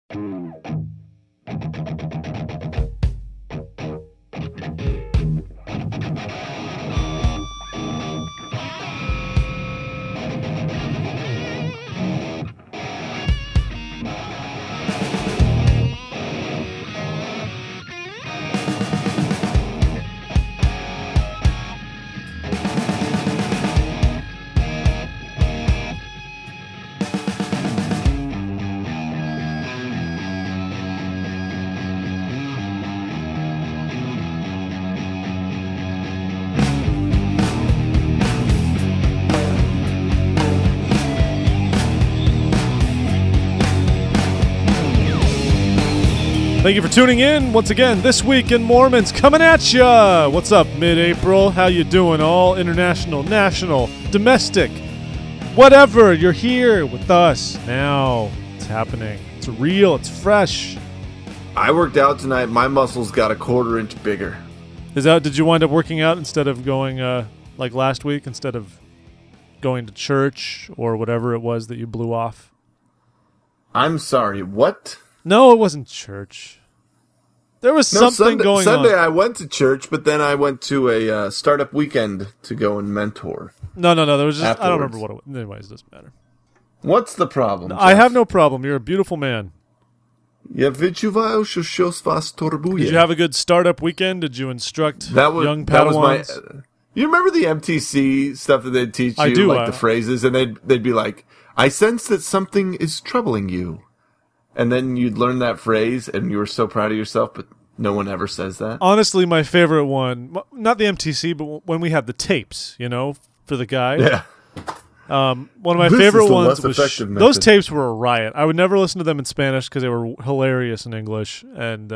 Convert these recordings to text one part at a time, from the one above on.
Thank you for tuning in once again. This Week in Mormons coming at ya. What's up, mid-April? How you doing? All international, national, domestic, whatever. You're here with us now. It's happening. It's real. It's fresh. I worked out tonight. My muscles got a quarter inch bigger. Did you wind up working out instead of going like last week? Instead of going to church or whatever it was that you blew off? I'm sorry. What? No, it wasn't church. There was something going on. Sunday I went to church, but then I went to a startup weekend to go and mentor. No. There was just afterwards. I don't remember what it was. Anyways, it doesn't matter. What's the problem, Jeff? I have no problem. You're a beautiful man. Ja wyczuwają się coś was turbuje. Did you have a good startup weekend? Did you instruct young Padawans? That was you remember the MTC stuff that they'd teach you? I do. Like the phrases, and they'd be like, I sense that something is troubling you. And then you'd learn that phrase, and you were so proud of yourself, but no one ever says that. Honestly, my favorite one, not the MTC, but when we had the tapes, for the guy. Yeah. One of my favorite ones was those method. tapes were a riot. I would never listen to them in Spanish because they were hilarious in English. And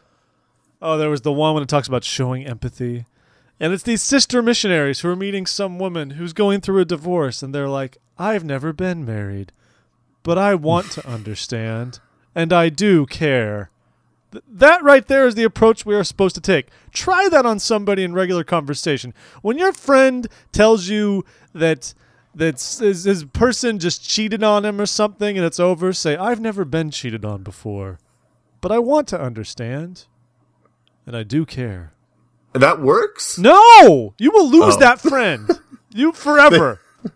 there was the one when it talks about showing empathy. And it's these sister missionaries who are meeting some woman who's going through a divorce, and they're like, I've never been married, but I want to understand, and I do care. That right there is the approach we are supposed to take. Try that on somebody in regular conversation. When your friend tells you that his person just cheated on him or something and it's over, say, I've never been cheated on before, but I want to understand, and I do care. That works? No! You will lose that friend. You forever.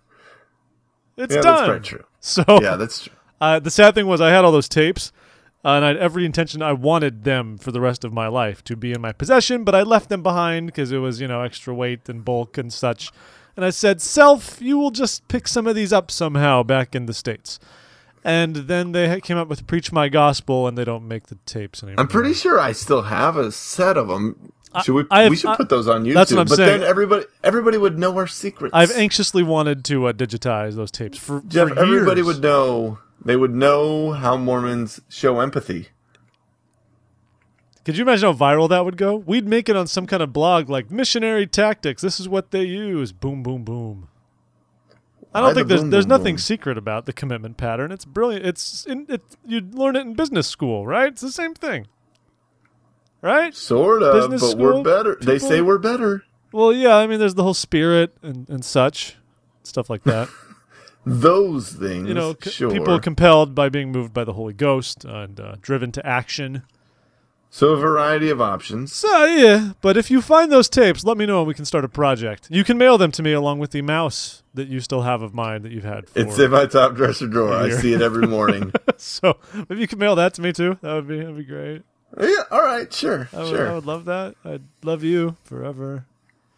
It's done. That's very true. So, yeah, that's true. The sad thing was I had all those tapes, and I had every intention. I wanted them for the rest of my life to be in my possession, but I left them behind because it was, extra weight and bulk and such. And I said, Self, you will just pick some of these up somehow back in the States. And then they came up with Preach My Gospel, and they don't make the tapes anymore. I'm pretty sure I still have a set of them. We should put those on YouTube. That's what I'm saying. Then everybody would know our secrets. I've anxiously wanted to digitize those tapes for Jeff, years. Everybody would know. They would know how Mormons show empathy. Could you imagine how viral that would go? We'd make it on some kind of blog like Missionary Tactics. This is what they use. Boom, boom, boom. I don't think there's nothing secret about the commitment pattern. It's brilliant. You'd learn it in business school, right? It's the same thing. Right? Sort of, Business but school, we're better. They say we're better. Well, yeah, I mean, there's the whole spirit and such, stuff like that. Those things, sure. People compelled by being moved by the Holy Ghost and driven to action. So a variety of options. So, yeah, but if you find those tapes, let me know and we can start a project. You can mail them to me along with the mouse that you still have of mine that you've had for It's in my top dresser drawer. I see it every morning. So maybe you can mail that to me too. That'd be great. Yeah, all right, sure. I would love that. I'd love you forever.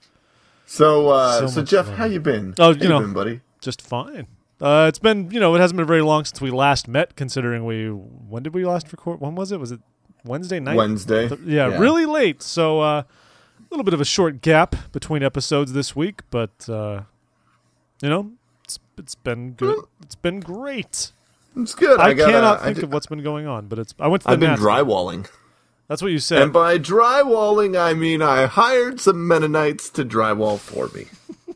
So Jeff, how you been? Oh, how you been, buddy? Just fine. It's been, it hasn't been very long since we last met, considering when did we last record? When was it? Was it Wednesday night? Wednesday. Yeah, really late. So a little bit of a short gap between episodes this week, but it's been good. It's been great. It's good. I cannot think of what's been going on, but I went to the I've been drywalling. That's what you said. And by drywalling, I mean I hired some Mennonites to drywall for me.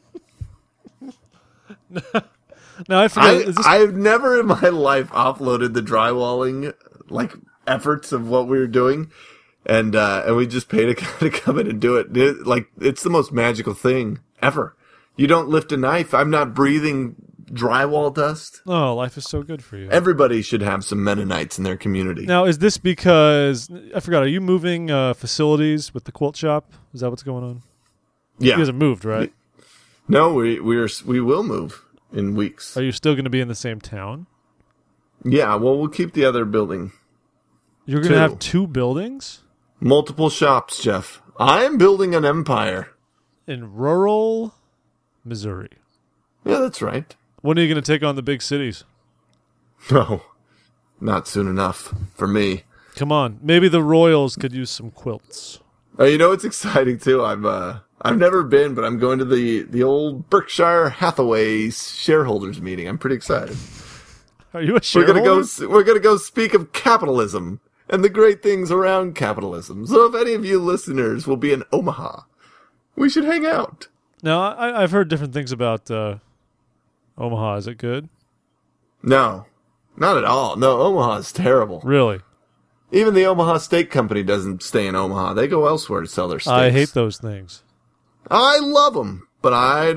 Now I forget. I've never in my life offloaded the drywalling efforts of what we were doing, and we just paid a guy to come in and do it. It's the most magical thing ever. You don't lift a knife. I'm not breathing drywall dust. Oh, life is so good for you. Everybody should have some Mennonites in their community. Now, is this because I forgot? Are you moving facilities with the quilt shop? Is that what's going on? Yeah. You guys have moved, right? No, we will move in weeks. Are you still going to be in the same town? Yeah, well, we'll keep the other building. You're going to have 2 buildings? Multiple shops, Jeff. I am building an empire. In rural Missouri. Yeah, that's right. When are you going to take on the big cities? No, not soon enough for me. Come on. Maybe the Royals could use some quilts. Oh, you know what's exciting, too? I've never been, but I'm going to the old Berkshire Hathaway shareholders meeting. I'm pretty excited. Are you a shareholder? We're gonna go speak of capitalism and the great things around capitalism. So if any of you listeners will be in Omaha, we should hang out. Now, I've heard different things about Omaha. Is it good? No, not at all. No, Omaha is terrible. Really? Even the Omaha Steak Company doesn't stay in Omaha. They go elsewhere to sell their steaks. I hate those things. I love them, but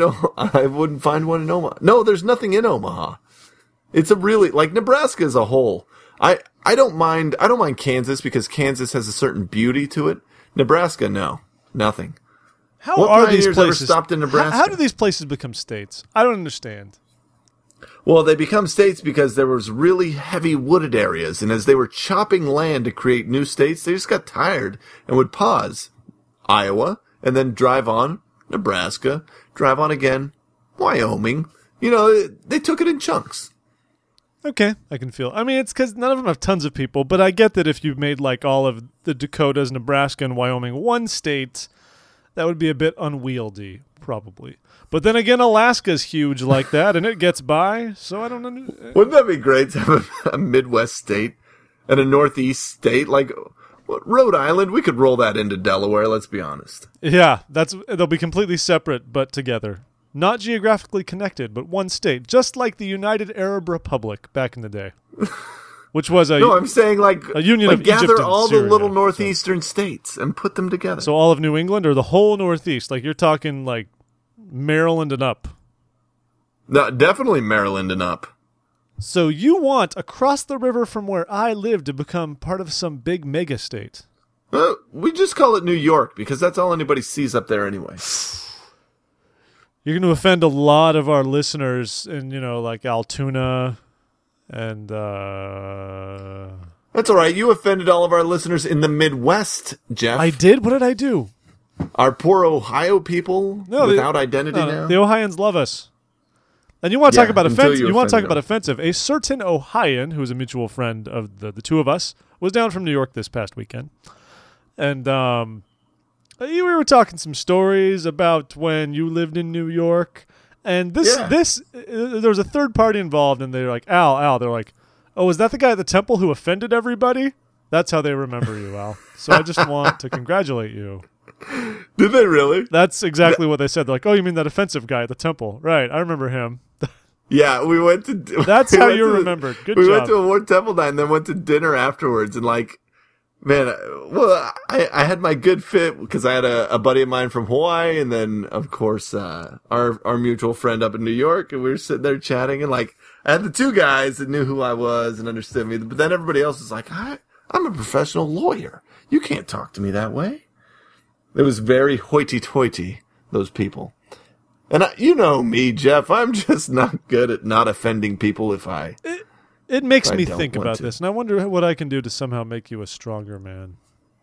I wouldn't find one in Omaha. No, there's nothing in Omaha. It's a really, like, Nebraska as a whole. I don't mind Kansas because Kansas has a certain beauty to it. Nebraska, no. Nothing. How what are these pioneers places ever stopped in Nebraska? How do these places become states? I don't understand. Well, they become states because there was really heavy wooded areas, and as they were chopping land to create new states, they just got tired and would pause. Iowa, and then drive on. Nebraska, drive on again. Wyoming. You know, they took it in chunks. Okay, I can feel. I mean, it's because none of them have tons of people, but I get that if you made like all of the Dakotas, Nebraska, and Wyoming one state, that would be a bit unwieldy, probably. But then again, Alaska's huge like that, and it gets by, so I don't know. Wouldn't that be great to have a Midwest state and a Northeast state? Like, what, Rhode Island, we could roll that into Delaware, let's be honest. Yeah, they'll be completely separate, but together. Not geographically connected, but one state, just like the United Arab Republic back in the day, which was No, I'm saying a union of gather Egypt and all Syria, the little northeastern states and put them together. So all of New England or the whole Northeast? Like you're talking like Maryland and up. No, definitely Maryland and up. So you want across the river from where I live to become part of some big mega state? We just call it New York because that's all anybody sees up there anyway. You're going to offend a lot of our listeners in, like Altoona and... That's all right. You offended all of our listeners in the Midwest, Jeff. I did? What did I do? Our poor Ohio people without identity now. The Ohioans love us. And you want to talk about offensive? You want to talk about offensive? A certain Ohioan, who is a mutual friend of the two of us, was down from New York this past weekend. And we were talking some stories about when you lived in New York, and there was a third party involved, and they're like, Al, they're like, oh, is that the guy at the temple who offended everybody? That's how they remember you, Al. So I just want to congratulate you. Did they really? That's exactly what they said. They're like, oh, you mean that offensive guy at the temple? Right, I remember him. Yeah, we went to... That's how you remembered. Good job. We went to a War Temple night and then went to dinner afterwards, and like... Man, well, I had my good fit because I had a buddy of mine from Hawaii, and then of course our mutual friend up in New York, and we were sitting there chatting, and like I had the two guys that knew who I was and understood me, but then everybody else was like, I'm a professional lawyer. You can't talk to me that way. It was very hoity-toity, those people. And you know me, Jeff. I'm just not good at not offending people if I... It makes me think about this, and I wonder what I can do to somehow make you a stronger man.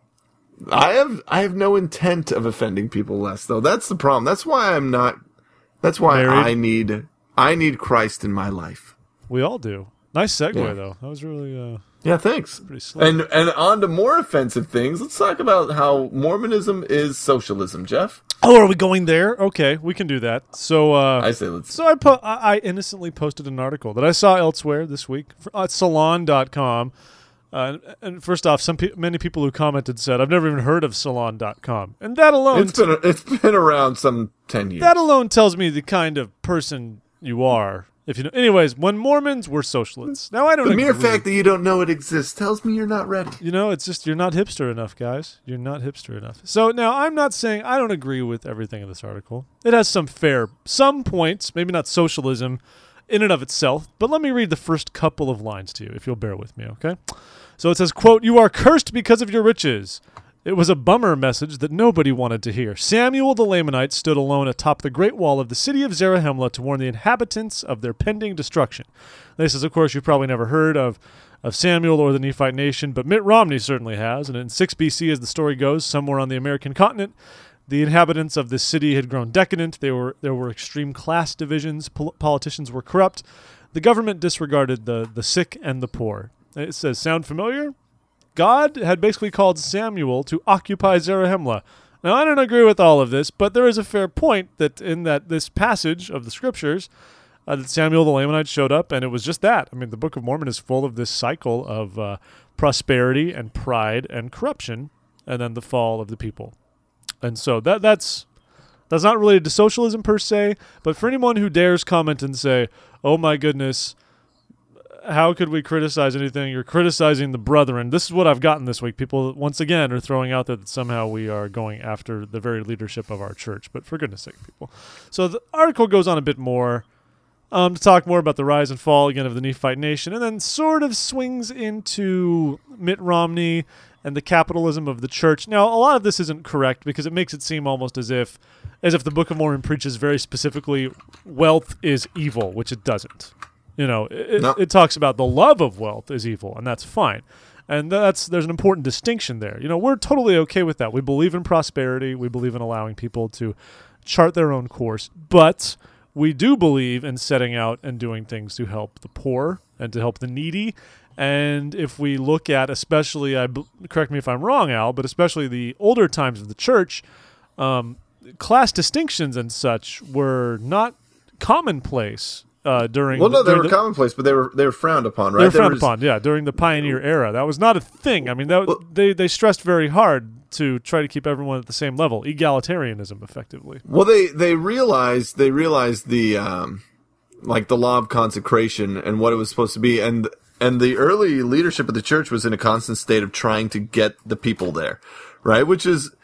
I have no intent of offending people less, though. That's the problem. That's why I'm not. That's why married? I need Christ in my life. We all do. Nice segue, though. That was really yeah, thanks. Pretty slick. And on to more offensive things. Let's talk about how Mormonism is socialism, Jeff. Oh, are we going there? Okay, we can do that. So I say let's. So I innocently posted an article that I saw elsewhere this week at Salon.com. And first off, many people who commented said, "I've never even heard of Salon.com," and that alone it's been around some 10 years. That alone tells me the kind of person you are. If you know, anyways, when Mormons were socialists. Now I don't. The mere fact that you don't know it exists tells me you're not ready. It's just you're not hipster enough, guys. You're not hipster enough. So now I'm not saying I don't agree with everything in this article. It has some points, maybe not socialism in and of itself, but let me read the first couple of lines to you, if you'll bear with me, okay? So it says, quote, "You are cursed because of your riches." It was a bummer message that nobody wanted to hear. Samuel the Lamanite stood alone atop the great wall of the city of Zarahemla to warn the inhabitants of their pending destruction. This is, of course, you've probably never heard of Samuel or the Nephite nation, but Mitt Romney certainly has. And in 6 BC, as the story goes, somewhere on the American continent, the inhabitants of this city had grown decadent. There were extreme class divisions. Politicians were corrupt. The government disregarded the sick and the poor. It says, sound familiar? God had basically called Samuel to occupy Zarahemla. Now, I don't agree with all of this, but there is a fair point that in this passage of the scriptures, that Samuel the Lamanite showed up, and it was just that. I mean, the Book of Mormon is full of this cycle of prosperity and pride and corruption, and then the fall of the people. And so that's not related to socialism per se, but for anyone who dares comment and say, oh my goodness, how could we criticize anything? You're criticizing the brethren. This is what I've gotten this week. People, once again, are throwing out there that somehow we are going after the very leadership of our church. But for goodness sake, people. So the article goes on a bit more to talk more about the rise and fall, again, of the Nephite nation, and then sort of swings into Mitt Romney and the capitalism of the church. Now, a lot of this isn't correct because it makes it seem almost as if the Book of Mormon preaches very specifically wealth is evil, which it doesn't. You know, it talks about the love of wealth is evil, and that's fine. And there's an important distinction there. You know, we're totally okay with that. We believe in prosperity. We believe in allowing people to chart their own course. But we do believe in setting out and doing things to help the poor and to help the needy. And if we look at, especially, correct me if I'm wrong, Al, but especially the older times of the church, class distinctions and such were not commonplace. They were commonplace, but they were frowned upon, right? They were frowned upon, yeah, during the pioneer era. That was not a thing. I mean, they stressed very hard to try to keep everyone at the same level, egalitarianism, effectively. Well, they realized the like the law of consecration and what it was supposed to be, and the early leadership of the church was in a constant state of trying to get the people there, right? Which is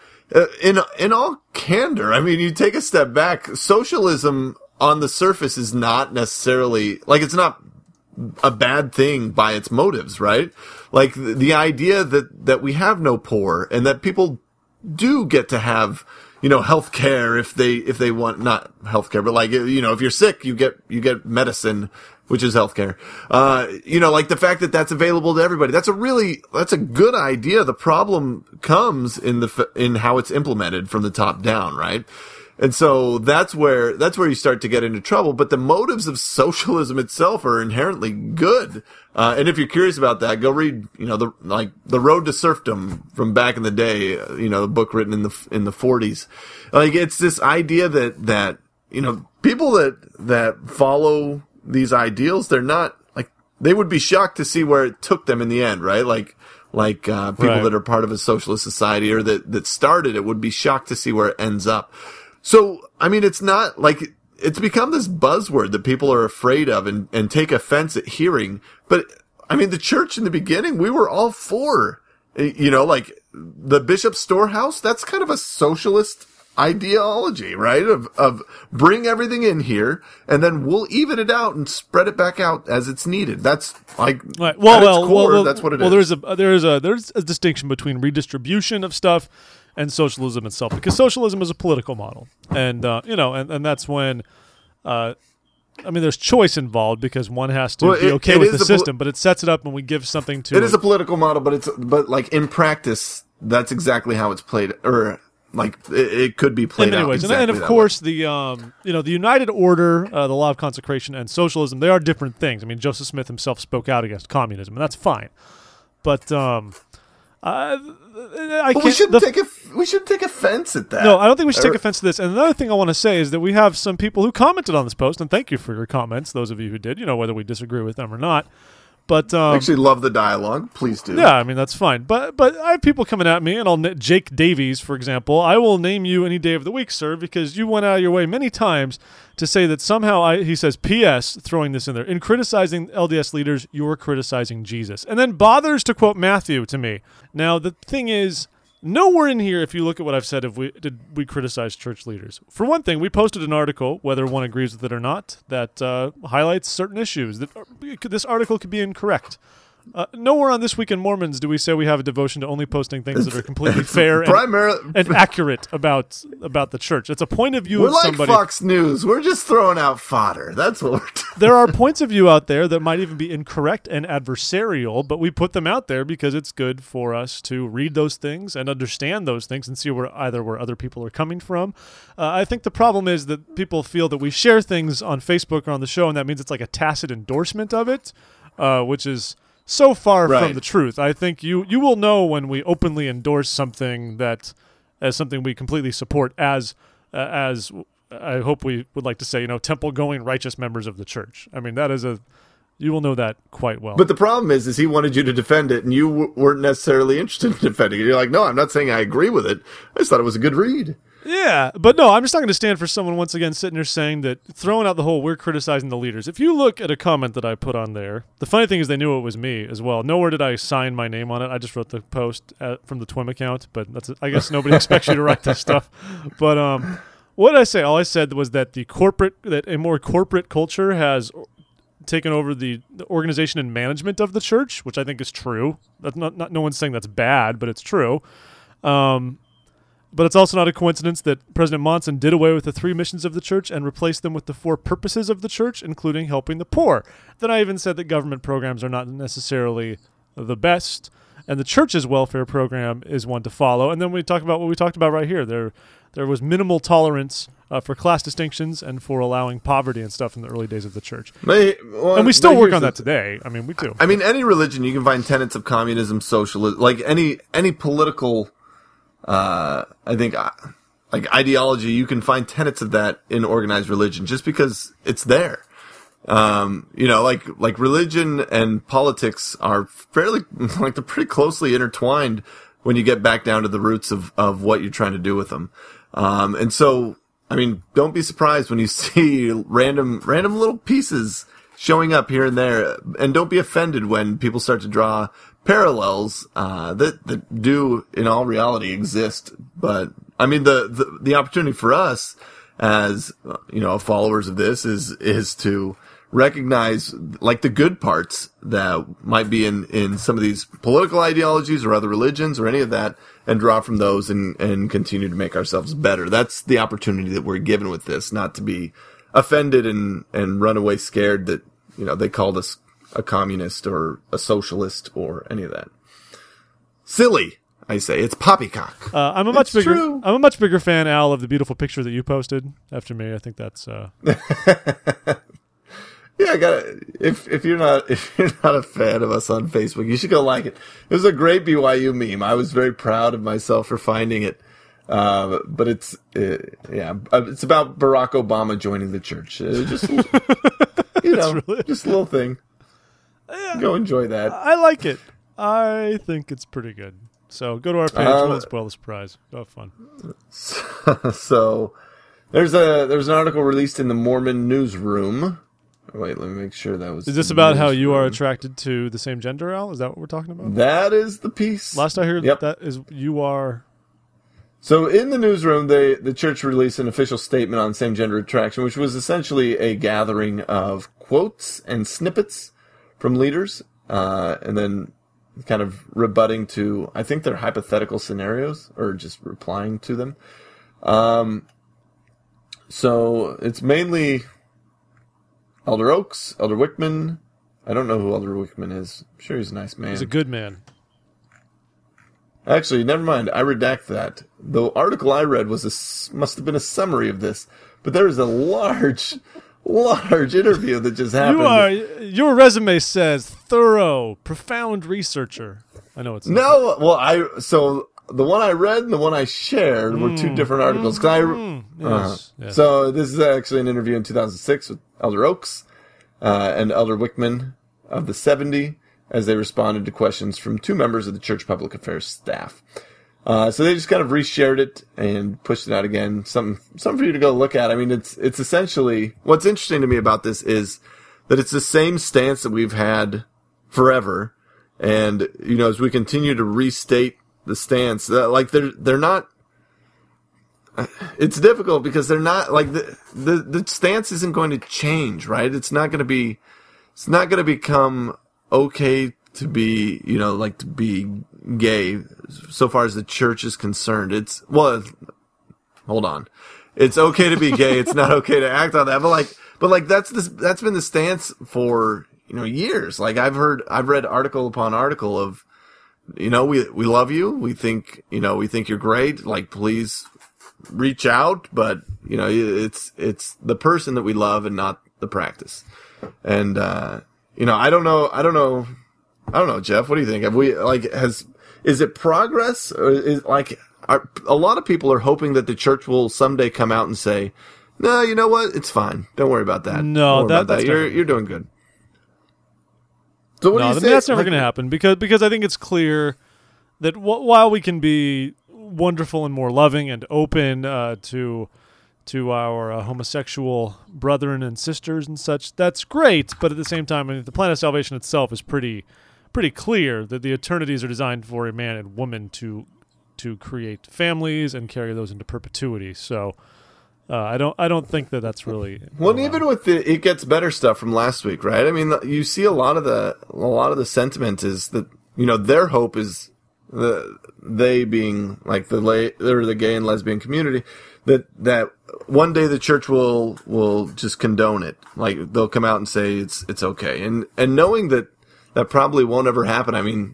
in all candor. I mean, you take a step back, socialism on the surface is not necessarily, like, it's not a bad thing by its motives, right? Like, the idea that we have no poor and that people do get to have, you know, health care if they want, not health care, but like, you know, if you're sick, you get medicine, which is health care. You know, like the fact that that's available to everybody. That's a good idea. The problem comes in how it's implemented from the top down, right? And so that's where you start to get into trouble. But the motives of socialism itself are inherently good. And if you're curious about that, go read, you know, the Road to Serfdom from back in the day, you know, the book written in the 40s. Like, it's this idea that, you know, people that follow these ideals, they're not, like, they would be shocked to see where it took them in the end, right? Like people right. that are part of a socialist society or that started it would be shocked to see where it ends up. So, I mean, it's not like it's become this buzzword that people are afraid of and take offense at hearing. But I mean, the church in the beginning, we were all for, you know, like the Bishop's Storehouse. That's kind of a socialist ideology, right? Of bring everything in here and then we'll even it out and spread it back out as it's needed. That's like, right. That's what it is. There's a distinction between redistribution of stuff and socialism itself, because socialism is a political model, and you know, and that's when, I mean, there's choice involved because one has to be okay with the system, but it sets it up when we give something to. It is a political model, but like in practice, that's exactly how it's played, or like it could be played out. Anyways, and of course the you know, the United Order, the law of consecration, and socialism, they are different things. I mean, Joseph Smith himself spoke out against communism, and that's fine, but we shouldn't take offense at that. No, I don't think we should take offense to this. And another thing I want to say is that we have some people who commented on this post, and thank you for your comments, those of you who did, you know, whether we disagree with them or not. But I actually love the dialogue. Please do. Yeah, I mean, that's fine. But I have people coming at me, and Jake Davies, for example, I will name you any day of the week, sir, because you went out of your way many times to say that somehow he says, P.S., throwing this in there, in criticizing LDS leaders, you're criticizing Jesus. And then bothers to quote Matthew to me. Now, the thing is, Nowhere in here, if you look at what I've said, did we criticize church leaders. For one thing, we posted an article, whether one agrees with it or not, that highlights certain issues. This article could be incorrect. Nowhere on This Week in Mormons do we say we have a devotion to only posting things that are completely fair and accurate about the church. It's a point of view we're of like somebody. Fox News. We're just throwing out fodder. That's what we're doing. There are points of view out there that might even be incorrect and adversarial, but we put them out there because it's good for us to read those things and understand those things and see where other people are coming from. I think the problem is that people feel that we share things on Facebook or on the show, and that means it's like a tacit endorsement of it, which is so far from the truth. I think you will know when we openly endorse something that as something we completely support as I hope we would like to say, temple going righteous members of the church. I mean, you will know that quite well. But the problem is he wanted you to defend it and you weren't necessarily interested in defending it. You're like, no, I'm not saying I agree with it. I just thought it was a good read. Yeah, but no, I'm just not going to stand for someone once again sitting there saying that, throwing out the whole we're criticizing the leaders. If you look at a comment that I put on there, the funny thing is they knew it was me as well. Nowhere did I sign my name on it. I just wrote the post from the Twim account, but I guess nobody expects you to write this stuff. But what did I say? All I said was that that a more corporate culture has taken over the organization and management of the church, which I think is true. That's not no one's saying that's bad, but it's true. But it's also not a coincidence that President Monson did away with the 3 missions of the church and replaced them with the 4 purposes of the church, including helping the poor. Then I even said that government programs are not necessarily the best, and the church's welfare program is one to follow. And then we talk about what we talked about right here. There was minimal tolerance for class distinctions and for allowing poverty and stuff in the early days of the church. And we still work on that today. I mean, we do. I mean, any religion, you can find tenets of communism, socialism, like any political... I think, like ideology, you can find tenets of that in organized religion just because it's there. Like religion and politics are fairly, they're pretty closely intertwined when you get back down to the roots of what you're trying to do with them. And so, I mean, don't be surprised when you see random little pieces showing up here and there, and don't be offended when people start to draw parallels that do in all reality exist. But I mean, the opportunity for us as followers of this is to recognize like the good parts that might be in some of these political ideologies or other religions or any of that, and draw from those and continue to make ourselves better. That's the opportunity that we're given with this, not to be offended and run away scared that they called us a communist or a socialist or any of that. Silly, I say. It's poppycock. I'm a much bigger fan, Al, of the beautiful picture that you posted after me. I think that's Yeah, I gotta. If you're not a fan of us on Facebook, you should go like it. It was a great BYU meme. I was very proud of myself for finding it. But it's about Barack Obama joining the church. Just just a little thing. Yeah, go enjoy that. I like it. I think it's pretty good. So go to our page. Don't spoil the surprise. Go have fun. So there's an article released in the Mormon Newsroom. Wait, let me make sure that was. Is this about how you are attracted to the same gender, Al? Is that what we're talking about? That is the piece. Last I heard, that is you are. So in the newsroom, the church released an official statement on same-gender attraction, which was essentially a gathering of quotes and snippets from leaders, and then kind of rebutting to, I think they're hypothetical scenarios, or just replying to them. So it's mainly Elder Oaks, Elder Wickman. I don't know who Elder Wickman is. I'm sure he's a nice man. He's a good man. Actually, never mind. I redact that. The article I read must have been a summary of this, but there is a large interview that just happened. Your resume says thorough, profound researcher. I know it's no. Well, so the one I read and the one I shared were two different articles. Yes. So this is actually an interview in 2006 with Elder Oaks and Elder Wickman of the 70. As they responded to questions from 2 members of the church public affairs staff. So they just kind of reshared it and pushed it out again. Something for you to go look at. I mean, it's essentially, what's interesting to me about this is that it's the same stance that we've had forever. And, as we continue to restate the stance. Like they're not. It's difficult because they're not like the stance isn't going to change, right? It's not going to become okay to be, like to be gay so far as the church is concerned. Hold on. It's okay to be gay. It's not okay to act on that. But that's been the stance for, years. Like I've read article upon article of, we love you. We think you're great. Like, please reach out. But, it's the person that we love and not the practice. And, I don't know, Jeff, what do you think? Have we, is it progress, or is a lot of people are hoping that the church will someday come out and say, no, you know what? It's fine. Don't worry about that. No, that's you're doing good. So what do you say? That's never going to happen because I think it's clear that while we can be wonderful and more loving and open to our homosexual brethren and sisters and such, that's great. But at the same time, the plan of salvation itself is pretty clear that the eternities are designed for a man and woman to create families and carry those into perpetuity. So I don't think that that's really even with the It Gets Better stuff from last week, right? I mean, you see a lot of the sentiment is that their hope is they being like they're the gay and lesbian community that one day the church will just condone it. Like they'll come out and say it's okay, and knowing that probably won't ever happen. I mean,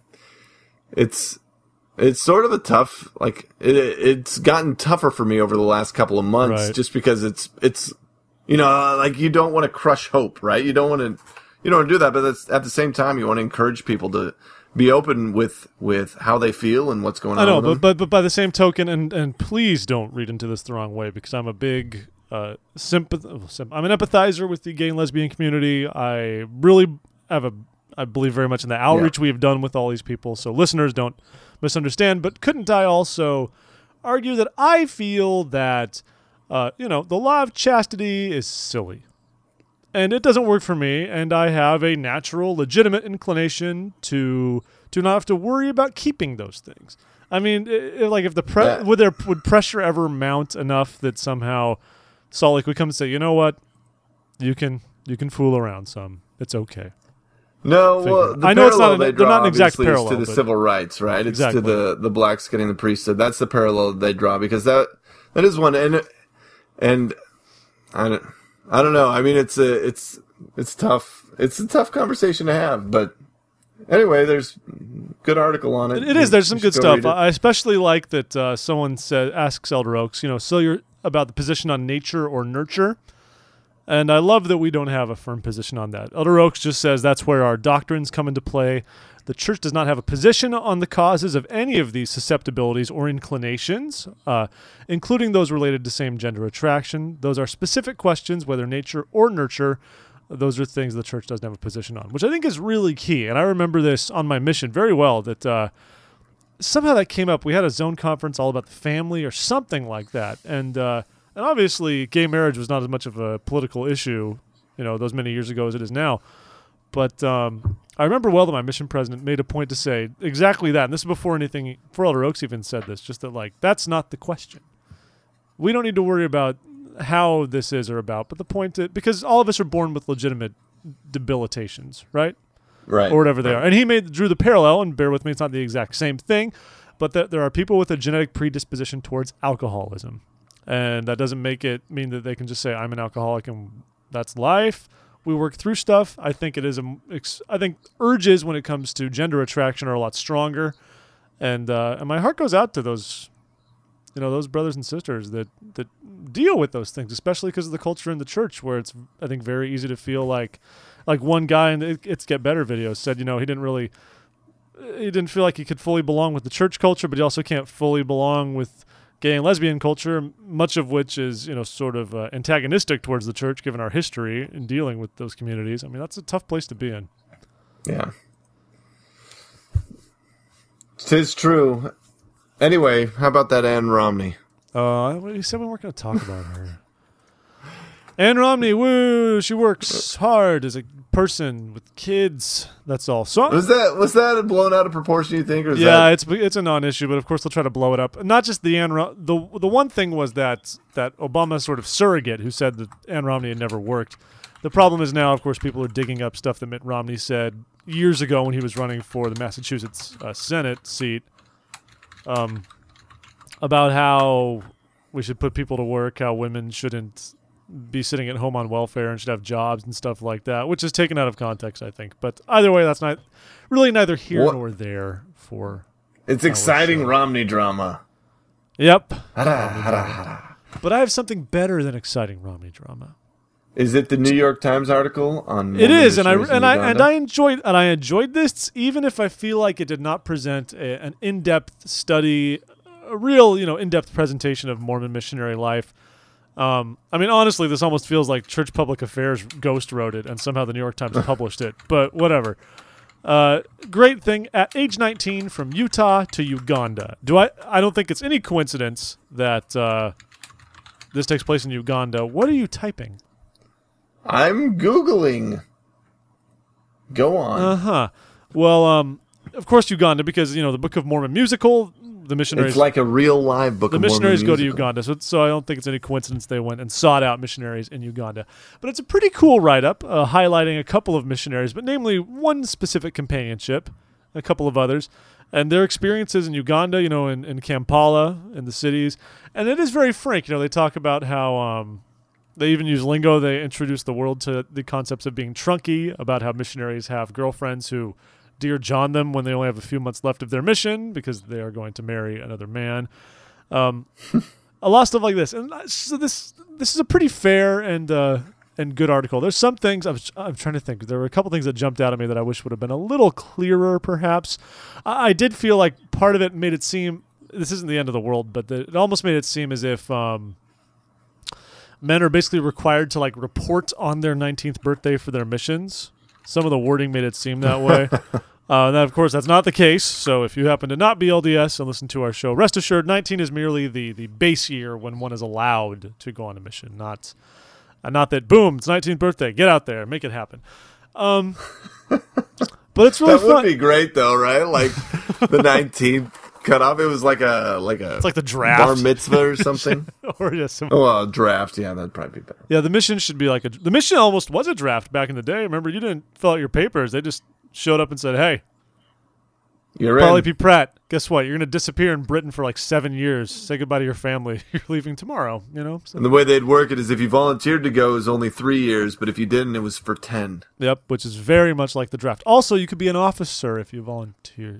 it's sort of a tough, it's gotten tougher for me over the last couple of months, right? Just because it's you don't want to crush hope, right? You don't want to do that, but at the same time, you want to encourage people to be open with how they feel and what's going on. I know, but by the same token, and please don't read into this the wrong way, because I'm a big I'm an empathizer with the gay and lesbian community. I really I believe very much in the outreach we have done with all these people. So listeners, don't misunderstand. But couldn't I also argue that I feel that, the law of chastity is silly. And it doesn't work for me. And I have a natural, legitimate inclination to not have to worry about keeping those things. I mean, if would pressure ever mount enough that somehow Salt Lake would come and say, you know what, you can fool around some. It's okay. No, well, I know they're not an exact parallel to the civil rights, right? Exactly. It's to the blacks getting the priesthood. That's the parallel they draw, because that is one. And I don't know. I mean, it's tough. It's a tough conversation to have, but anyway, there's good article on it. It is. There's some good stuff. I especially like that someone asks Elder Oaks, so you're about the position on nature or nurture. And I love that we don't have a firm position on that. Elder Oaks just says that's where our doctrines come into play. The church does not have a position on the causes of any of these susceptibilities or inclinations, including those related to same-gender attraction. Those are specific questions, whether nature or nurture. Those are things the church doesn't have a position on, which I think is really key. And I remember this on my mission very well, that somehow that came up. We had a zone conference all about the family or something like that. And obviously, gay marriage was not as much of a political issue, those many years ago as it is now. But I remember well that my mission president made a point to say exactly that. And this is before Elder Oaks even said this, just that, that's not the question. We don't need to worry about how this is or about, but the point that, because all of us are born with legitimate debilitations, right? Right. Or whatever they are. And he drew the parallel, and bear with me, it's not the exact same thing, but that there are people with a genetic predisposition towards alcoholism. And that doesn't make it mean that they can just say, I'm an alcoholic and that's life. We work through stuff. I think I think urges when it comes to gender attraction are a lot stronger. And my heart goes out to those, those brothers and sisters that deal with those things, especially because of the culture in the church, where it's, I think, very easy to feel like one guy in the It's Get Better video said, he didn't feel like he could fully belong with the church culture, but he also can't fully belong with gay and lesbian culture, much of which is, sort of antagonistic towards the church, given our history in dealing with those communities. I mean, that's a tough place to be in. Yeah. 'Tis true. Anyway, how about that Ann Romney? You said we weren't going to talk about her. Anne Romney, woo! She works hard as a person with kids. That's all. So Was that blown out of proportion? You think? Or is yeah, that... it's a non-issue, but of course they'll try to blow it up. Not just the the one thing was that Obama sort of surrogate who said that Anne Romney had never worked. The problem is now, of course, people are digging up stuff that Mitt Romney said years ago when he was running for the Massachusetts Senate seat, about how we should put people to work, how women shouldn't be sitting at home on welfare and should have jobs and stuff like that, which is taken out of context, I think. But either way, that's not really neither here nor there for. It's exciting Romney drama. Yep. Hada, hada, hada. But I have something better than exciting Romney drama. Is it the New York Times article on? It is, and I enjoyed this, even if I feel like it did not present an in-depth study, a real in-depth presentation of Mormon missionary life. I mean, honestly, this almost feels like Church Public Affairs ghost wrote it, and somehow the New York Times published it. But whatever. Great thing. At age 19, from Utah to Uganda. I don't think it's any coincidence that this takes place in Uganda. What are you typing? I'm Googling. Go on. Well, of course, Uganda, because the Book of Mormon musical. The missionaries. It's like a real live Book of Mormon. The missionaries go to Uganda, so I don't think it's any coincidence they went and sought out missionaries in Uganda. But it's a pretty cool write-up, highlighting a couple of missionaries, but namely one specific companionship, a couple of others, and their experiences in Uganda, in Kampala, in the cities. And it is very frank. They talk about how they even use lingo. They introduce the world to the concepts of being trunky, about how missionaries have girlfriends who Dear John them when they only have a few months left of their mission because they are going to marry another man. A lot of stuff like this, and so this is a pretty fair and good article. There's some things I'm trying to think. There were a couple things that jumped out at me that I wish would have been a little clearer, perhaps. I did feel like part of it made it seem this isn't the end of the world, but it almost made it seem as if men are basically required to report on their 19th birthday for their missions. Some of the wording made it seem that way. And of course, that's not the case. So if you happen to not be LDS and listen to our show, rest assured, 19 is merely the base year when one is allowed to go on a mission. Not that, boom, it's 19th birthday. Get out there. Make it happen. But it's really fun. That would be great, though, right? Like the 19th cutoff. It was it's like the draft. Bar mitzvah or something. Or draft. Yeah, that'd probably be better. Yeah, the mission should be the mission almost was a draft back in the day. Remember, you didn't fill out your papers. They just showed up and said, hey, you're Polly in. P. Pratt, guess what? You're going to disappear in Britain for 7 years. Say goodbye to your family. You're leaving tomorrow, So. And the way they'd work it is if you volunteered to go, it was only 3 years, but if you didn't, it was for 10. Yep, which is very much like the draft. Also, you could be an officer if you volunteered.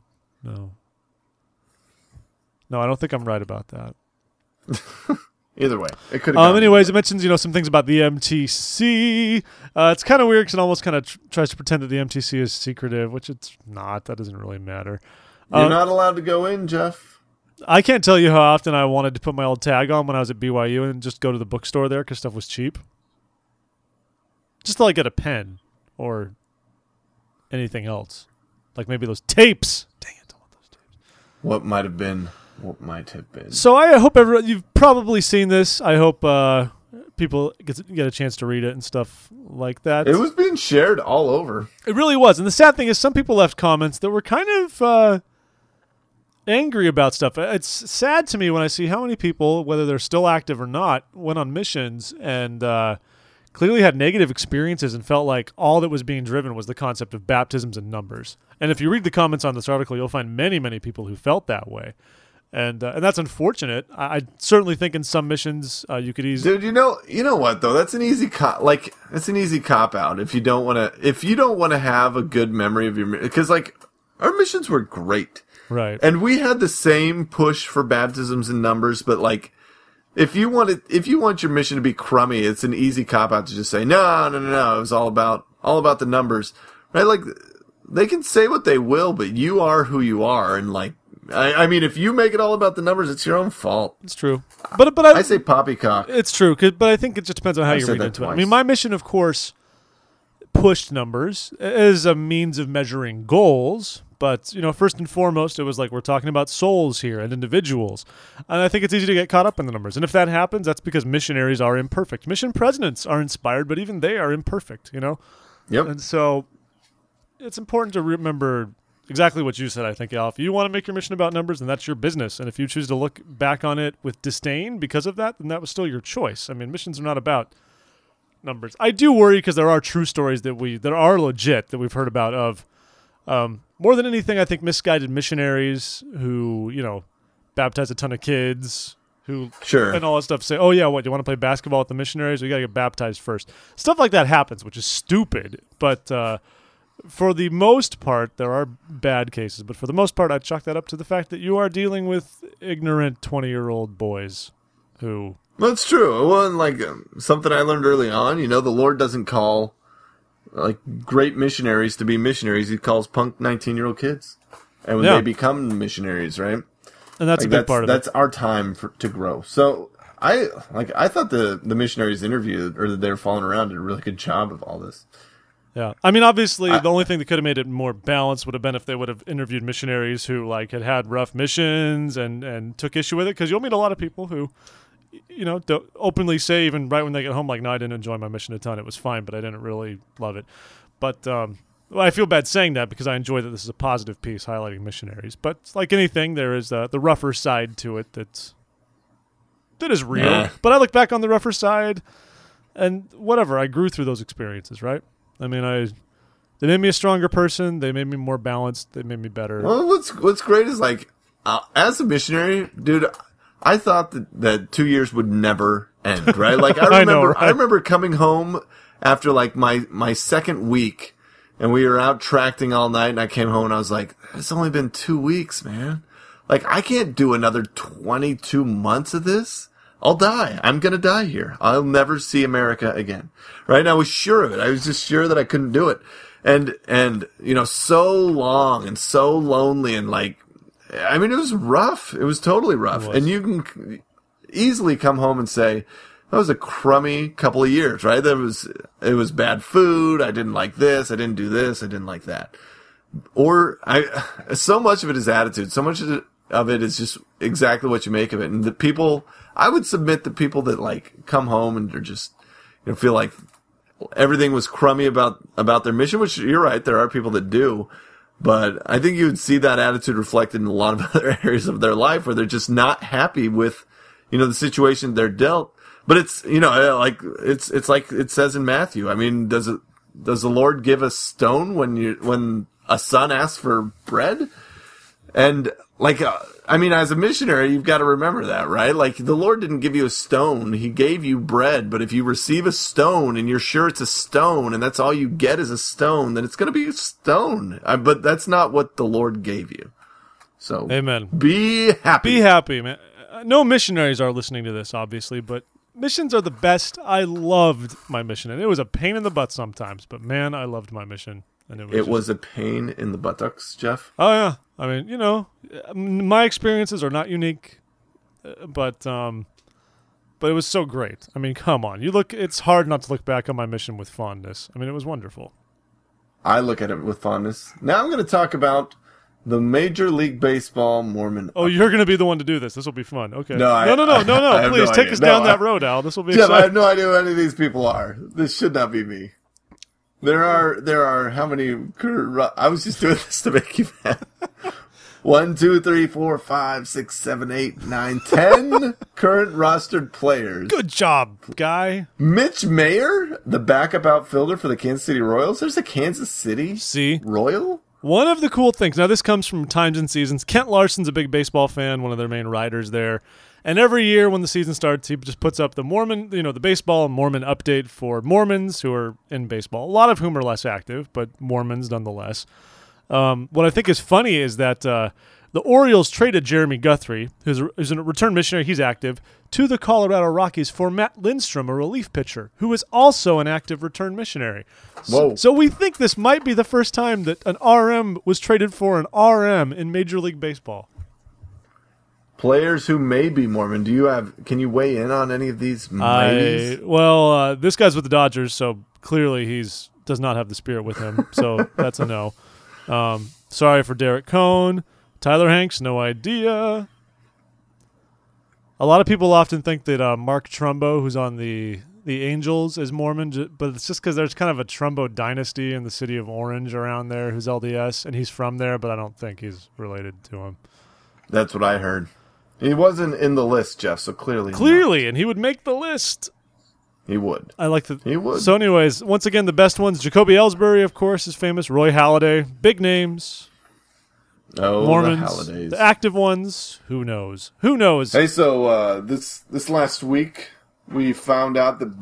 No, I don't think I'm right about that. Either way, it could have anyways, it mentions, some things about the MTC. It's kind of weird because it almost kind of tries to pretend that the MTC is secretive, which it's not. That doesn't really matter. You're not allowed to go in, Jeff. I can't tell you how often I wanted to put my old tag on when I was at BYU and just go to the bookstore there because stuff was cheap. Just to get a pen or anything else. Like maybe those tapes. Dang it, I want those tapes. What might have been. So I hope you've probably seen this. I hope people get a chance to read it and stuff like that. It was being shared all over. It really was. And the sad thing is some people left comments that were kind of angry about stuff. It's sad to me when I see how many people, whether they're still active or not, went on missions and clearly had negative experiences and felt like all that was being driven was the concept of baptisms and numbers. And if you read the comments on this article, you'll find many, many people who felt that way. And that's unfortunate. I certainly think in some missions you could easily. Dude, you know what though? That's an easy it's an easy cop out if you don't want to have a good memory of your, because our missions were great, right? And we had the same push for baptisms and numbers, but if you want your mission to be crummy, it's an easy cop out to just say no. It was all about the numbers, right? They can say what they will, but you are who you are, and I mean, if you make it all about the numbers, it's your own fault. It's true. But I say poppycock. It's true, but I think it just depends on how you read into it. I mean, my mission, of course, pushed numbers as a means of measuring goals, But, first and foremost, it was like we're talking about souls here and individuals. And I think it's easy to get caught up in the numbers. And if that happens, that's because missionaries are imperfect. Mission presidents are inspired, but even they are imperfect, Yep. And so it's important to remember exactly what you said, I think, Al. If you want to make your mission about numbers, then that's your business. And if you choose to look back on it with disdain because of that, then that was still your choice. I mean, missions are not about numbers. I do worry because there are true stories that are legit that we've heard about of more than anything, I think misguided missionaries who, baptize a ton of kids who and all that stuff say, oh, yeah, what, you want to play basketball with the missionaries? We got to get baptized first. Stuff like that happens, which is stupid. But for the most part, there are bad cases. But for the most part, I chalk that up to the fact that you are dealing with ignorant 20-year-old boys who... Well, it's true. Well, and like something I learned early on, the Lord doesn't call like great missionaries to be missionaries. He calls punk 19-year-old kids, and when they become missionaries, right? And that's a big part of it. That's our time to grow. So I thought the missionaries interviewed or that they were following around did a really good job of all this. Yeah, I mean, obviously, the only thing that could have made it more balanced would have been if they would have interviewed missionaries who had rough missions and took issue with it, because you'll meet a lot of people who, don't openly say even right when they get home, like, no, I didn't enjoy my mission a ton. It was fine, but I didn't really love it. But I feel bad saying that because I enjoy that this is a positive piece highlighting missionaries. But like anything, there is the rougher side to it that is real. Yeah. But I look back on the rougher side, and whatever, I grew through those experiences, right? I mean, they made me a stronger person. They made me more balanced. They made me better. Well, what's great is like, as a missionary, dude, I thought that 2 years would never end, right? Like I remember coming home after like my second week, and we were out tracting all night, and I came home and I was like, it's only been 2 weeks, man. Like I can't do another 22 months of this. I'll die. I'm going to die here. I'll never see America again. Right? And I was sure of it. I was just sure that I couldn't do it. And so long and so lonely and like, I mean, it was rough. It was totally rough. And you can easily come home and say, that was a crummy couple of years, right? It was bad food. I didn't like this. I didn't do this. I didn't like that. Or so much of it is attitude. So much of it is just exactly what you make of it. And the people, I would submit the people that like come home and they're just, feel like everything was crummy about their mission, which you're right. There are people that do, but I think you would see that attitude reflected in a lot of other areas of their life where they're just not happy with, the situation they're dealt. But it's, it's like it says in Matthew. I mean, does the Lord give a stone when a son asks for bread? And like, as a missionary, you've got to remember that, right? Like, the Lord didn't give you a stone. He gave you bread. But if you receive a stone and you're sure it's a stone and that's all you get is a stone, then it's going to be a stone. But that's not what the Lord gave you. So, amen. Be happy. Be happy, man. No missionaries are listening to this, obviously, but missions are the best. I loved my mission, and it was a pain in the butt sometimes, but man, I loved my mission. And it was a pain in the buttocks, Jeff. Oh yeah, I mean, my experiences are not unique, but it was so great. I mean, come on, it's hard not to look back on my mission with fondness. I mean, it was wonderful. I look at it with fondness. Now I'm going to talk about the Major League Baseball Mormon. Oh, you're going to be the one to do this. This will be fun. Okay. No. Please take us down that road, Al. This will be Jeff, exciting. I have no idea who any of these people are. This should not be me. There are how many? I was just doing this to make you mad. 1, 2, 3, 4, 5, 6, 7, 8, 9, 10 current rostered players. Good job, guy. Mitch Mayer, the backup outfielder for the Kansas City Royals. There's a Kansas City Royal. One of the cool things, now this comes from Times and Seasons. Kent Larson's a big baseball fan, one of their main writers there. And every year when the season starts, he just puts up the Mormon, the baseball and Mormon update for Mormons who are in baseball, a lot of whom are less active, but Mormons nonetheless. What I think is funny is that the Orioles traded Jeremy Guthrie, who's a return missionary, he's active, to the Colorado Rockies for Matt Lindstrom, a relief pitcher, who is also an active return missionary. So we think this might be the first time that an RM was traded for an RM in Major League Baseball. Players who may be Mormon. Can you weigh in on any of these maybes? This guy's with the Dodgers, so clearly does not have the spirit with him. So that's a no. Sorry for Derek Cohn. Tyler Hanks, no idea. A lot of people often think that Mark Trumbo, who's on the Angels, is Mormon, but it's just because there's kind of a Trumbo dynasty in the city of Orange around there who's LDS, and he's from there, but I don't think he's related to him. That's what I heard. He wasn't in the list, Jeff, so clearly not. And he would make the list. He would. I like the. He would. So anyways, once again, the best ones. Jacoby Ellsbury, of course, is famous. Roy Halladay. Big names. Oh, Mormons. the Hallidays. The active ones. Who knows? Who knows? Hey, so this last week, we found out that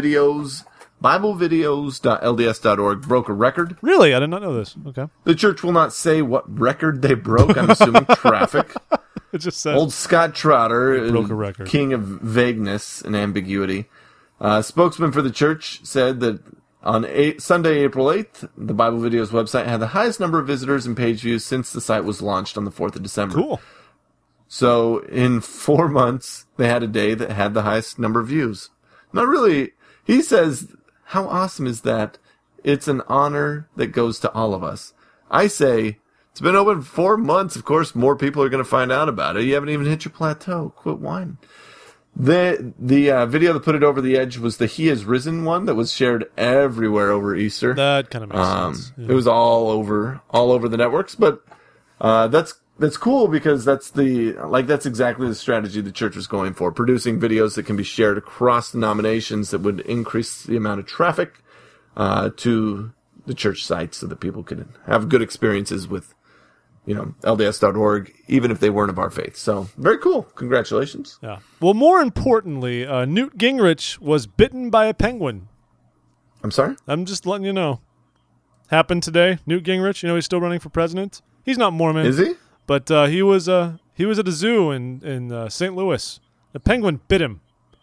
BibleVideos.LDS.org broke a record. Really? I did not know this. Okay. The church will not say what record they broke. I'm assuming traffic. It just says Old Scott Trotter, broke a record. King of vagueness and ambiguity. Spokesman for the church said that on Sunday, April 8th, the Bible Videos website had the highest number of visitors and page views since the site was launched on the 4th of December. Cool. So in 4 months, they had a day that had the highest number of views. Not really. He says, how awesome is that? It's an honor that goes to all of us. I say, it's been open 4 months. Of course, more people are going to find out about it. You haven't even hit your plateau. Quit whining. The video that put it over the edge was the He Has Risen one that was shared everywhere over Easter. That kind of makes sense. Yeah. It was all over the networks, but that's cool because that's exactly the strategy the church was going for, producing videos that can be shared across denominations that would increase the amount of traffic to the church site so that people could have good experiences with LDS.org, even if they weren't of our faith. So, very cool. Congratulations. Yeah. Well, more importantly, Newt Gingrich was bitten by a penguin. I'm sorry? I'm just letting you know. Happened today. Newt Gingrich, he's still running for president. He's not Mormon. Is he? But he was at a zoo in St. Louis. The penguin bit him.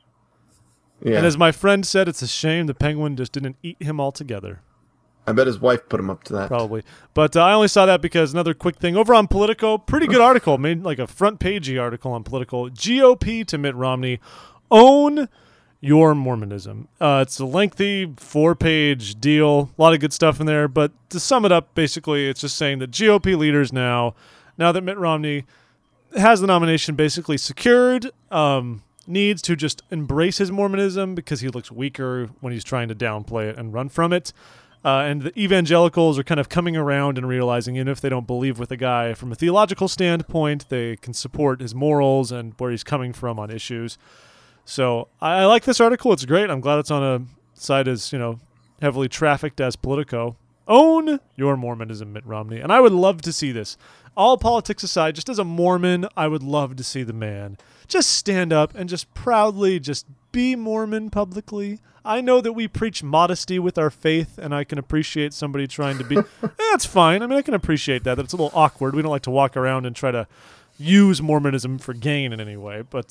Yeah. And as my friend said, it's a shame the penguin just didn't eat him altogether. I bet his wife put him up to that. Probably. But I only saw that because another quick thing. Over on Politico, pretty good article. Made like a front-pagey article on Politico. GOP to Mitt Romney. Own your Mormonism. It's a lengthy 4-page deal. A lot of good stuff in there. But to sum it up, basically, it's just saying that GOP leaders now that Mitt Romney has the nomination basically secured, needs to just embrace his Mormonism because he looks weaker when he's trying to downplay it and run from it. And the evangelicals are kind of coming around and realizing even if they don't believe with the guy from a theological standpoint, they can support his morals and where he's coming from on issues. So I like this article. It's great. I'm glad it's on a site as, heavily trafficked as Politico. Own your Mormonism, Mitt Romney. And I would love to see this. All politics aside, just as a Mormon, I would love to see the man just stand up and just proudly just be Mormon publicly. I know that we preach modesty with our faith, and I can appreciate somebody trying to be... That's fine. I mean, I can appreciate that. It's a little awkward. We don't like to walk around and try to use Mormonism for gain in any way, but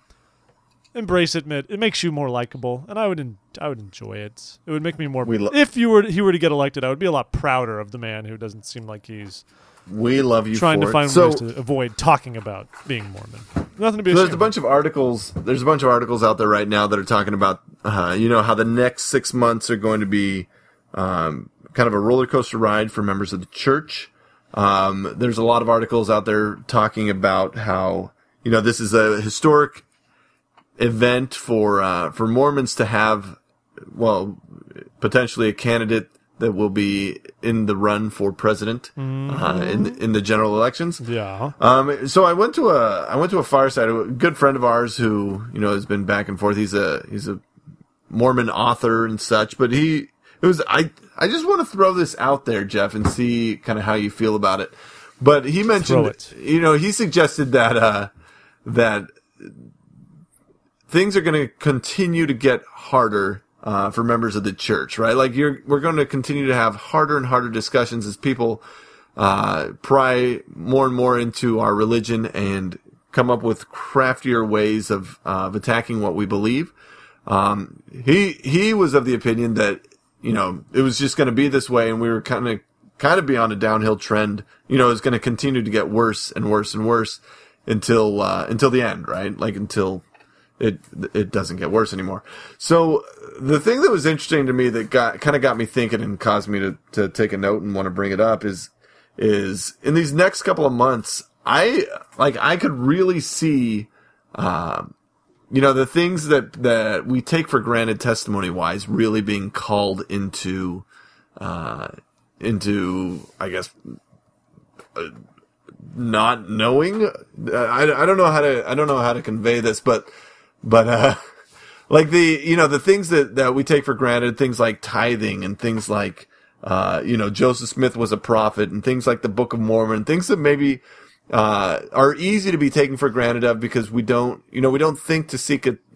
embrace it, Mitt. It makes you more likable, and I would enjoy it. It would make me more... if he were to get elected, I would be a lot prouder of the man who doesn't seem like he's... We love you trying for to find it. ways to avoid talking about being Mormon. Nothing to be ashamed There's a bunch of articles. There's a bunch of articles out there right now that are talking about, how the next 6 months are going to be kind of a roller coaster ride for members of the church. There's a lot of articles out there talking about how this is a historic event for Mormons to have, potentially a candidate that will be in the run for president in the general elections. Yeah. So I went to a fireside. A good friend of ours who has been back and forth. He's a Mormon author and such. But I just want to throw this out there, Jeff, and see kind of how you feel about it. But he mentioned, he suggested that things are going to continue to get harder. For members of the church, right? Like we're going to continue to have harder and harder discussions as people pry more and more into our religion and come up with craftier ways of attacking what we believe. He was of the opinion that it was just going to be this way, and we were kind of be on a downhill trend. It's going to continue to get worse and worse and worse until the end, right? Like until it doesn't get worse anymore. So the thing that was interesting to me that got me thinking and caused me to take a note and want to bring it up is is in these next couple of months, I could really see, the things that we take for granted testimony wise really being called into, I guess, not knowing. I don't know how to convey this, but like the things that we take for granted, things like tithing and things like, Joseph Smith was a prophet and things like the Book of Mormon, things that maybe, are easy to be taken for granted of because we don't think to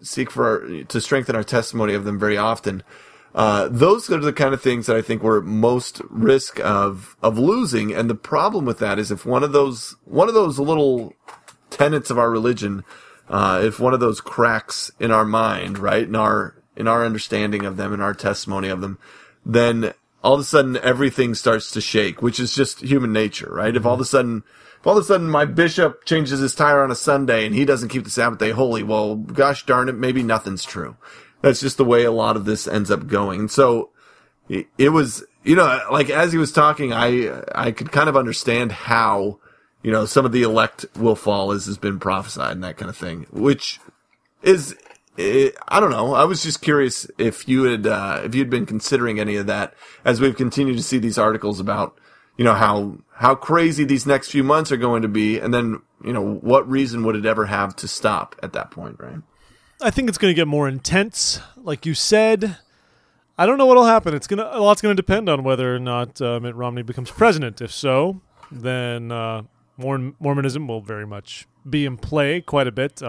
to strengthen our testimony of them very often. Those are the kind of things that I think we're at most risk of losing. And the problem with that is if one of those little tenets of our religion, if one of those cracks in our mind, right, in our understanding of them, in our testimony of them, then all of a sudden everything starts to shake, which is just human nature, right? If all of a sudden my bishop changes his tire on a Sunday and he doesn't keep the Sabbath day holy, well, gosh darn it, maybe nothing's true. That's just the way a lot of this ends up going. And so it was, like as he was talking, I could kind of understand how, some of the elect will fall as has been prophesied and that kind of thing, which is, I don't know. I was just curious if you'd been considering any of that as we've continued to see these articles about, how crazy these next few months are going to be. And then, what reason would it ever have to stop at that point, right? I think it's going to get more intense, like you said. I don't know what'll happen. A lot's going to depend on whether or not Mitt Romney becomes president. If so, then Mormonism will very much be in play quite a bit.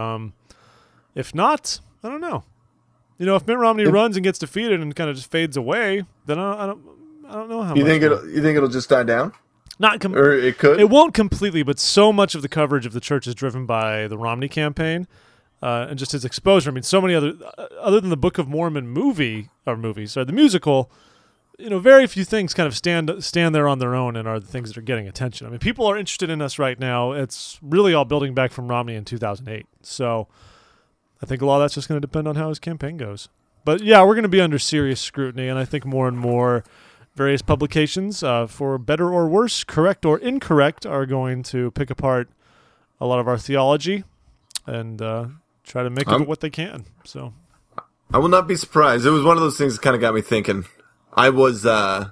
If not, I don't know. If Mitt Romney runs and gets defeated and kind of just fades away, then I don't know how. You think it'll just die down? Or it could. It won't completely, but so much of the coverage of the church is driven by the Romney campaign. And just his exposure. I mean, so many other than the Book of Mormon the musical, very few things kind of stand there on their own and are the things that are getting attention. I mean, people are interested in us right now. It's really all building back from Romney in 2008. So I think a lot of that's just going to depend on how his campaign goes. But yeah, we're going to be under serious scrutiny, and I think more and more various publications, for better or worse, correct or incorrect, are going to pick apart a lot of our theology and try to make of it what they can. So I will not be surprised. It was one of those things that kind of got me thinking. I was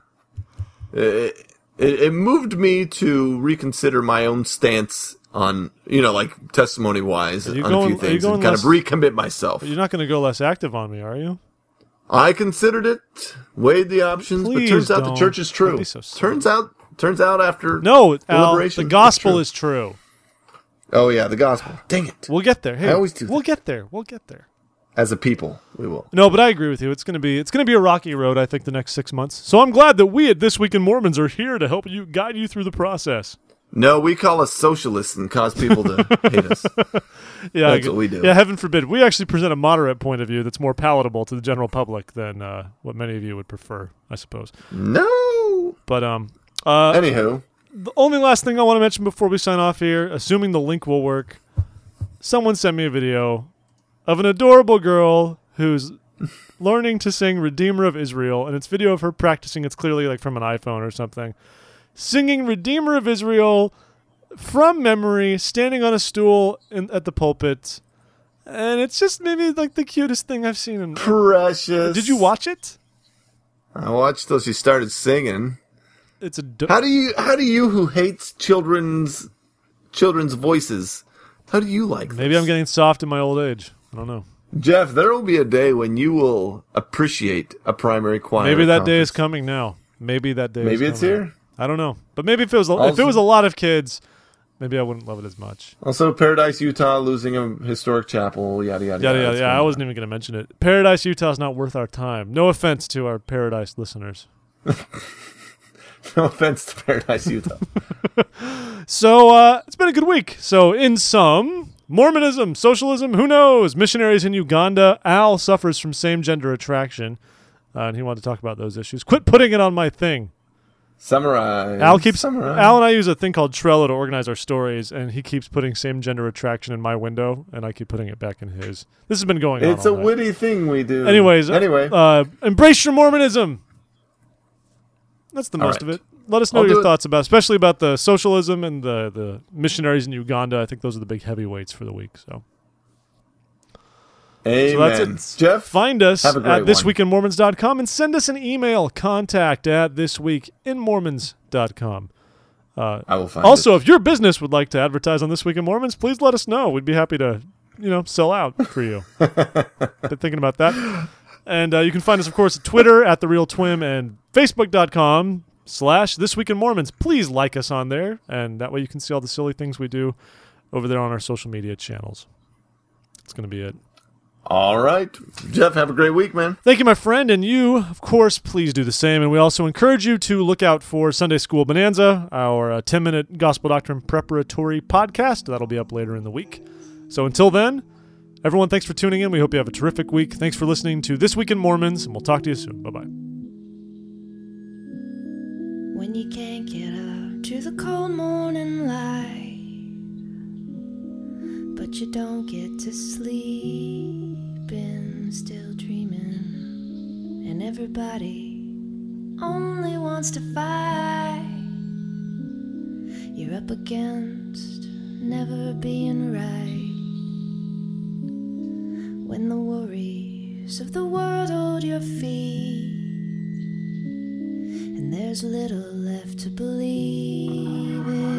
it moved me to reconsider my own stance on, like testimony wise on a few things and kind of recommit myself. You're not going to go less active on me, are you? I considered it, weighed the options, but turns out the church is true. So turns out after deliberation, the gospel is true. Oh yeah, the gospel. Dang it. We'll get there. Hey, I always do. We'll get there. We'll get there. As a people, we will. No, but I agree with you. It's gonna be a rocky road, I think, the next 6 months. So I'm glad that we at This Week in Mormons are here to help guide you through the process. No, we call us socialists and cause people to hate us. Yeah, that's what we do. Yeah, heaven forbid. We actually present a moderate point of view that's more palatable to the general public than what many of you would prefer, I suppose. No. But anywho. The only last thing I want to mention before we sign off here, assuming the link will work, someone sent me a video of an adorable girl who's learning to sing Redeemer of Israel, and it's video of her practicing. It's clearly like from an iPhone or something. Singing Redeemer of Israel from memory, standing on a stool at the pulpit. And it's just maybe like the cutest thing I've seen. Precious. Did you watch it? I watched till she started singing. It's how do you who hates children's voices, how do you like this? Maybe I'm getting soft in my old age. I don't know. Jeff, there will be a day when you will appreciate a primary choir. Maybe that day is coming now. Maybe that day. Maybe it's here. I don't know. But maybe if it was a lot of kids, maybe I wouldn't love it as much. Also, Paradise, Utah losing a historic chapel. Yada yada yada. Yeah, I wasn't even going to mention it. Paradise, Utah is not worth our time. No offense to our Paradise listeners. No offense to Paradise, Utah. So, it's been a good week. So, in sum, Mormonism, socialism, who knows? Missionaries in Uganda. Al suffers from same-gender attraction, and he wanted to talk about those issues. Quit putting it on my thing. Summarize. Al and I use a thing called Trello to organize our stories, and he keeps putting same-gender attraction in my window, and I keep putting it back in his. This has been going on. It's a witty thing we do. Anyway, embrace your Mormonism. That's the most of it. let us know I'll do your it. thoughts about, especially about the socialism and the missionaries in Uganda. I think those are the big heavyweights for the week. So Amen. that's it. Jeff, Find us have a great at one. thisweekinmormons.com and send us an email, contact@thisweekinmormons.com. I will find Also, it. if your business would like to advertise on This Week in Mormons, please let us know. We'd be happy to, sell out for you. Been thinking about that. And you can find us, of course, at Twitter @TheRealTwim and Facebook.com/ThisWeekInMormons. Please like us on there, and that way you can see all the silly things we do over there on our social media channels. That's going to be it. All right. Jeff, have a great week, man. Thank you, my friend, and you, of course, please do the same. And we also encourage you to look out for Sunday School Bonanza, our 10-minute Gospel Doctrine preparatory podcast. That'll be up later in the week. So until then, everyone, thanks for tuning in. We hope you have a terrific week. Thanks for listening to This Week in Mormons, and we'll talk to you soon. Bye-bye. When you can't get up to the cold morning light, but you don't get to sleep and still dreaming, and everybody only wants to fight. You're up against never being right. When the worries of the world hold your feet, and there's little left to believe in.